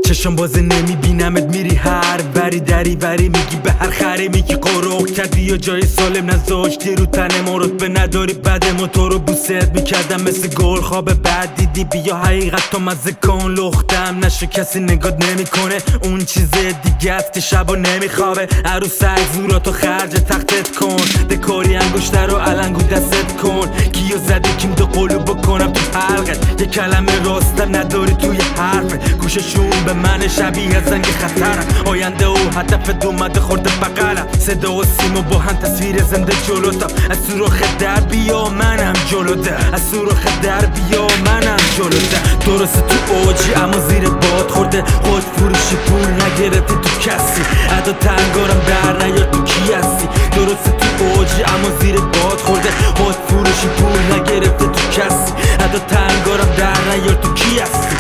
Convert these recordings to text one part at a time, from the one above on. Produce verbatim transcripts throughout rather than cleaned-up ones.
چشم بازه نمیبینمت میری هر بری دری بری میگی به هر خری میگی قروق کردی یا جای سالم نذاشتی رو تن مرد به نداری بد موتور رو بوست میکردم مثل گل خواب بعد دیدی بیا حقیقت تو مزه کن لختم نشو کسی نگات نمیکنه اون چیز دیگه است که شبا نمیخوابه عروس زوراتو خرج تختت کن دکاری انگشتر رو علنگو دستت کن کیو زدی کیم دو قلو بکنم تو حلقت یه کلمه راستم نداری توی حرف گوششون به من شبیه زنگ خطرم آینده و هدفت اومده خورده بقلم صدا و سیما با هم تصویر زنده جلوتم از سوراخ در بیا منم جلوته از سوراخ در بیا منم جلوته درسته تو اوجی اما زیر باد خورده خود فروشی پول نگرفتی تو کسی ادا تنگارم در نیار تو کی هستی درسته تو اوجی اما زیر باد خورده خود فروشی پول نگرفتی تو کسی ادا تنگارم در نیار تو کی هستی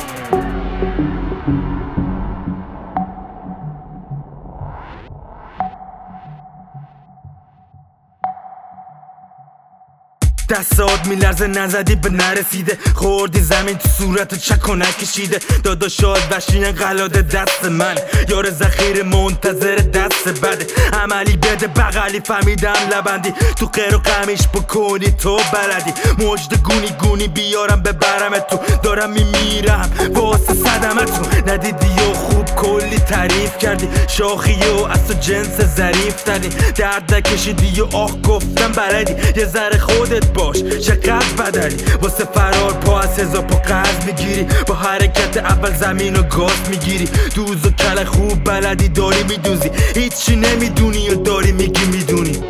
دستات میلرزه نزدی به نرسیده خوردی زمین تو صورت چک و نکشیده داداشات وشین قلاده دست من یار ذخیر منتظر دست بده عملی بده بغلی فهمیدم لبندی تو قیر و قمیش بکنی تو بلدی مجد گونی گونی بیارم ببرم تو دارم میمیرم واسه صدمتون ندیدی و خوب کلی تعریف کردی شاخی و از تو جنس ظریف تری درد نکشیدی و آه گفتم بلدی یه ذره خودت باش چقدر بدلی واسه فرار پا از هزار پا قرض میگیری با حرکت اول زمین و گاز میگیری دوز و کل خوب بلدی داری میدوزی هیچی نمیدونی و داری میگی میدونی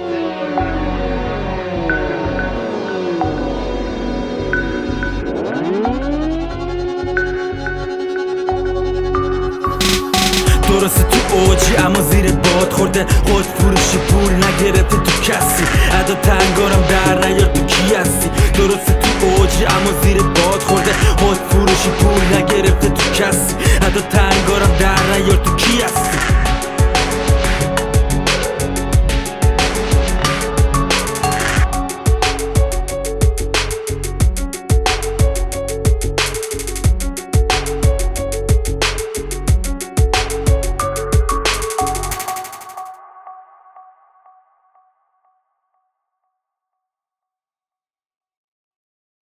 درسته تو اوجی اما زیر باد خورده خود فروشی پول نگرفتی تو کسی ادا تنگارم در نیار تو کی هستی درسته تو اوجی اما زیر باد خورده خود فروشی پول نگرفتی تو کسی